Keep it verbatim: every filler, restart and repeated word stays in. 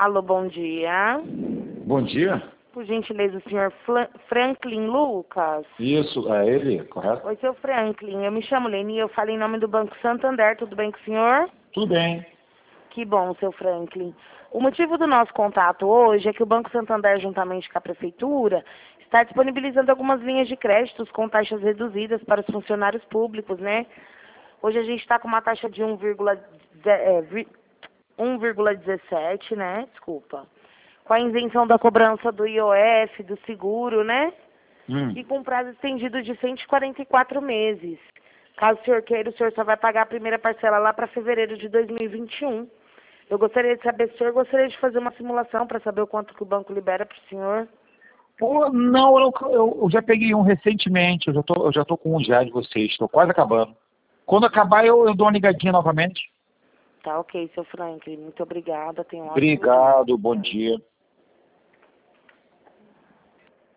Alô, bom dia. Bom dia. Por gentileza, o senhor Fla Franklin Lucas? Isso, é ele, correto? Oi, seu Franklin. Eu me chamo Leni, eu falo em nome do Banco Santander. Tudo bem com o senhor? Tudo bem. Que bom, seu Franklin. O motivo do nosso contato hoje é que o Banco Santander, juntamente com a Prefeitura, está disponibilizando algumas linhas de créditos com taxas reduzidas para os funcionários públicos, né? Hoje a gente está com uma taxa de um vírgula dezessete, né? Desculpa. Com a isenção da cobrança do I O F, do seguro, né? Hum. E com prazo estendido de cento e quarenta e quatro meses. Caso o senhor queira, o senhor só vai pagar a primeira parcela lá para fevereiro de dois mil e vinte e um. Eu gostaria de saber se o senhor gostaria de fazer uma simulação para saber o quanto que o banco libera para o senhor. Pô, não, eu, eu, eu já peguei um recentemente, eu já tô, eu já tô com um já de vocês, estou quase acabando. Quando acabar, eu, eu dou uma ligadinha novamente. Tá ok, seu Franklin. Muito obrigada. Tenha um ótimo dia. Obrigado, bom dia.